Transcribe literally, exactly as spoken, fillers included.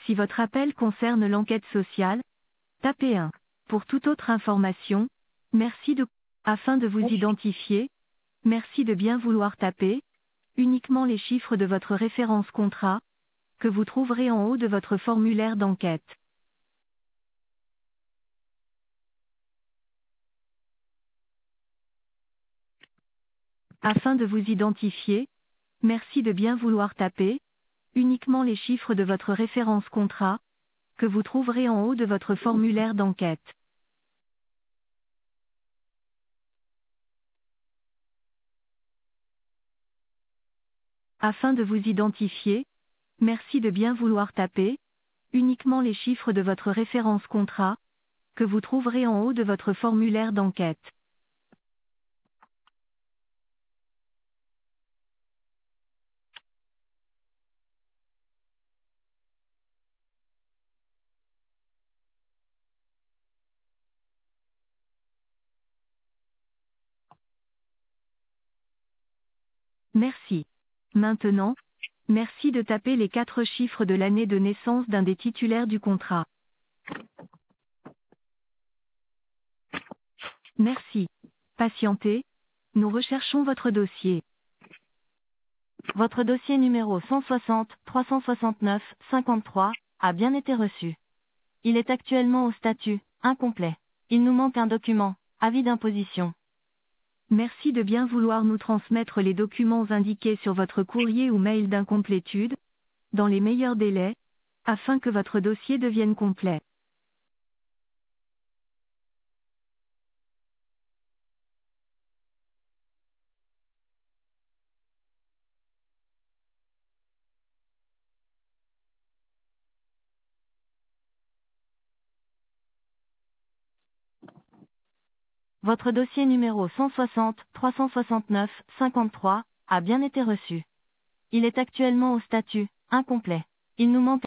Si votre appel concerne l'enquête sociale, tapez un. Pour toute autre information, merci de... Afin de vous identifier, merci de bien vouloir taper uniquement les chiffres de votre référence contrat, que vous trouverez en haut de votre formulaire d'enquête. Afin de vous identifier, merci de bien vouloir taper uniquement les chiffres de votre référence contrat, que vous trouverez en haut de votre formulaire d'enquête. Afin de vous identifier, merci de bien vouloir taper uniquement les chiffres de votre référence contrat, que vous trouverez en haut de votre formulaire d'enquête. Merci. Maintenant, merci de taper les quatre chiffres de l'année de naissance d'un des titulaires du contrat. Merci. Patientez, nous recherchons votre dossier. Votre dossier numéro cent soixante, trois cent soixante-neuf, cinquante-trois a bien été reçu. Il est actuellement au statut incomplet. Il nous manque un document, avis d'imposition. Merci de bien vouloir nous transmettre les documents indiqués sur votre courrier ou mail d'incomplétude, dans les meilleurs délais, afin que votre dossier devienne complet. Votre dossier numéro cent soixante, trois cent soixante-neuf, cinquante-trois a bien été reçu. Il est actuellement au statut incomplet. Il nous manque